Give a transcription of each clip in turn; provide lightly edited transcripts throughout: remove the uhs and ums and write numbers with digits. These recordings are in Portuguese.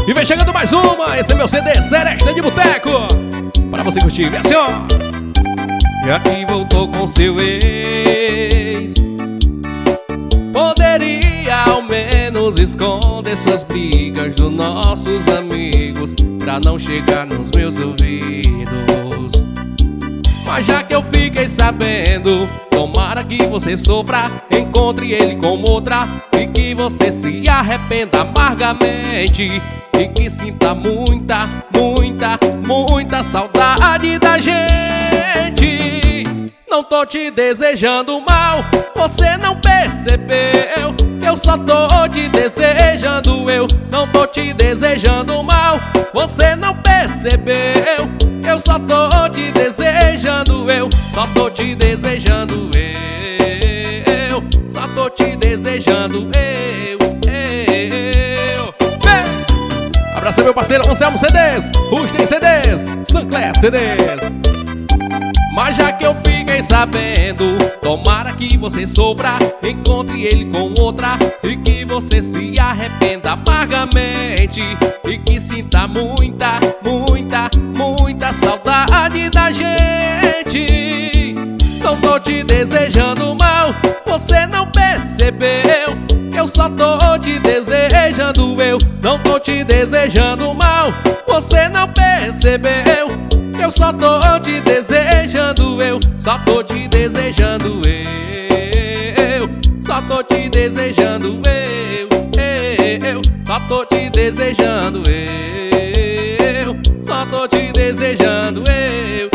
E vem chegando mais uma, esse é meu CD Seresta de Boteco, para você curtir, vem assim ó. E aqui voltou com seu ex. Poderia ao menos esconder suas brigas dos nossos amigos, pra não chegar nos meus ouvidos. Mas já que eu fiquei sabendo, tomara que você sofra, encontre ele com outra, e que você se arrependa amargamente, e que sinta muita, muita, muita saudade da gente. Não tô te desejando mal, você não percebeu? Eu só tô te desejando, eu não tô te desejando mal, você não percebeu? Eu só tô te desejando, eu só tô te desejando, eu só tô te desejando, eu. Abraça meu parceiro Anselmo CDs, Rustem CDs, Sancler CDs. Mas já que eu fiquei sabendo, tomara que você sofra, encontre ele com outra, e que você se arrependa amargamente, e que sinta muita, muita, muita saudade da gente. Não tô te desejando mal, você não percebeu? Eu só tô te desejando, eu não tô te desejando mal, você não percebeu? Eu só tô te desejando, eu só tô te desejando, eu só tô te desejando, eu só tô te desejando, eu só tô te desejando, eu.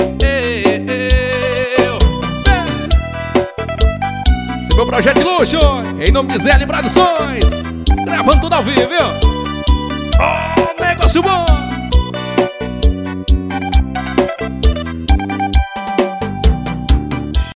Esse é meu projeto de luxo, em nome de Zé Produções, gravando tudo ao vivo, viu? Oh, negócio bom!